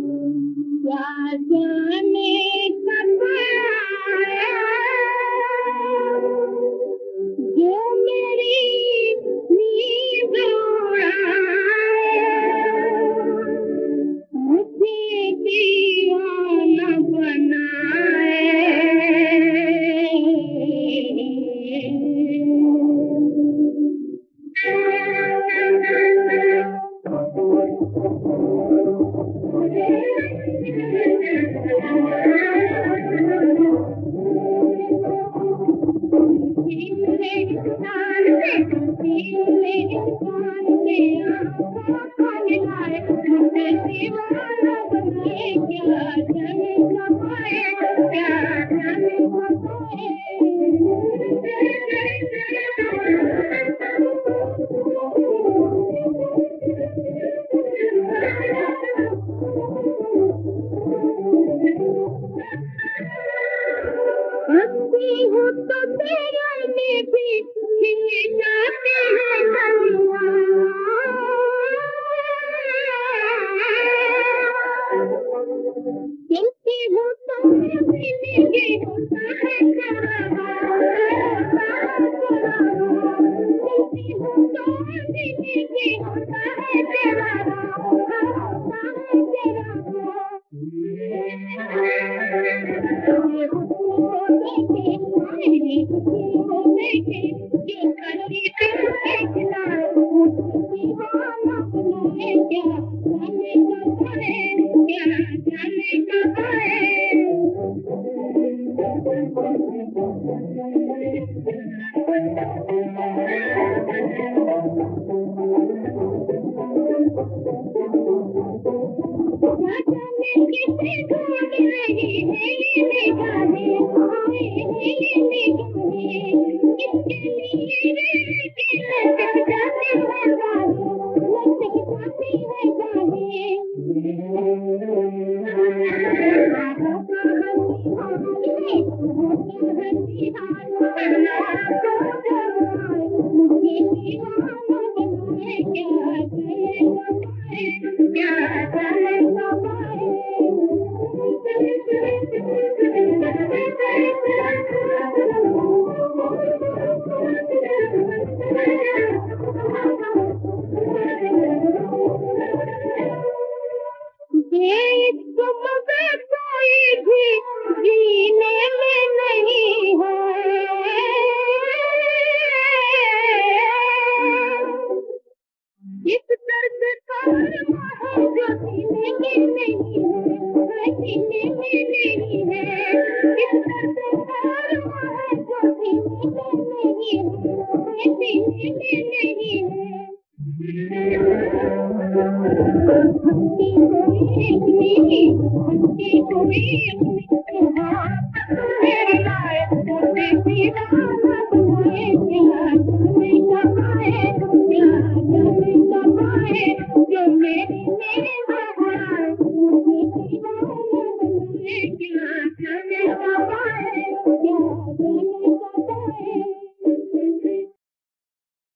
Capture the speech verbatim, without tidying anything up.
क्या जाने कब आया जो मेरी नींद उड़ाए, मुझे दीवाना बनाए। हंसी हूँ तो तेरा में भी खिल जाते हैं कलियां, खिलती हूँ तो मिलेंगे होता है करारा, खिलती हूँ तो मिलेंगे होता है करारा, होता है करारा। कोई भी जीने में नहीं है, इस दर्द का जो जीने में नहीं है, जीने में नहीं है, इस दर्द का जो जीने में नहीं है, जीने में नहीं है। हंसी कोई हंसी कोई